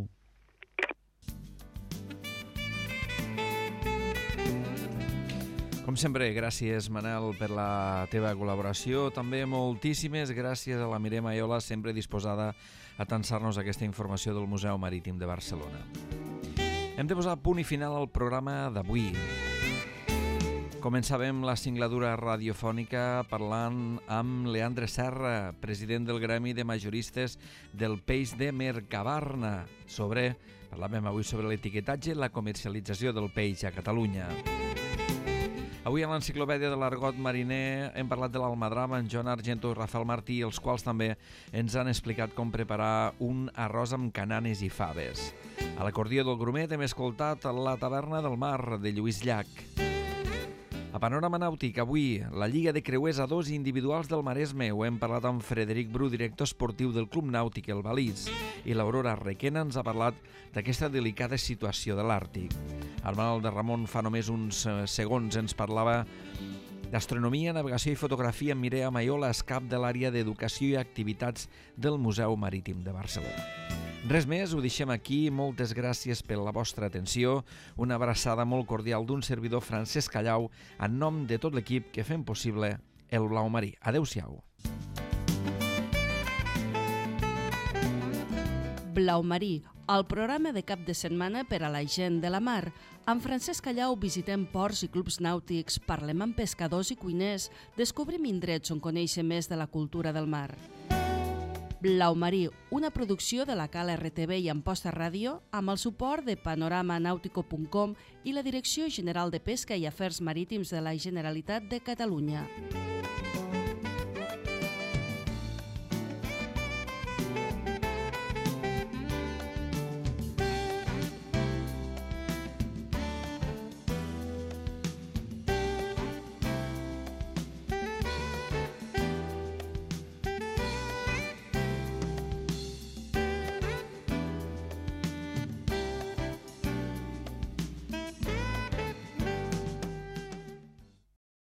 S2: Com sempre, gràcies, Manel, per la teva col·laboració. També moltíssimes gràcies a la Mireia Mayolas, sempre disposada a atansar-nos aquesta informació del Museu Marítim de Barcelona. Hem de posar punt i final al programa d'avui. Començàvem la singladura radiofònica parlant amb Leandre Serra, president del Gremi de Majoristes del Peix de Mercabarna. Parlàvem avui sobre l'etiquetatge i la comercialització del peix a Catalunya. Avui a l'Enciclopèdia de l'Argot Mariner hem parlat de l'almadrama amb Joan Argento i Rafael Martí, els quals també ens han explicat com preparar un arròs amb cananes i faves. A l'acordió del Grumet hem escoltat La taverna del mar, de Lluís Llach. A Panorama Nàutic, avui, la Lliga de Creuers a 2 individuals del Maresme. Ho hem parlat amb Frederic Bru, director esportiu del Club Nàutic El Balís. I l'Aurora Requena ens ha parlat d'aquesta delicada situació de l'Àrtic. Arnald de Ramon fa només uns segons ens parlava d'astronomia, navegació i fotografia amb Mireia Mayolas, cap de l'àrea d'educació i activitats del Museu Marítim de Barcelona. Res més, ho deixem aquí. Moltes gràcies per la vostra atenció. Una abraçada molt cordial d'un servidor, Francesc Callau, en nom de tot l'equip que fem possible el Blau Marí. Adéu-siau.
S1: Blau Marí, el programa de cap de setmana per a la gent de la mar. Amb Francesc Callau visitem ports i clubs nàutics, parlem amb pescadors i cuiners, descobrim indrets on conèixer més de la cultura del mar. Blau Marí, una producció de la Cala RTV i Amposta Ràdio amb el suport de panoramanautico.com i la Direcció General de Pesca i Afers Marítims de la Generalitat de Catalunya.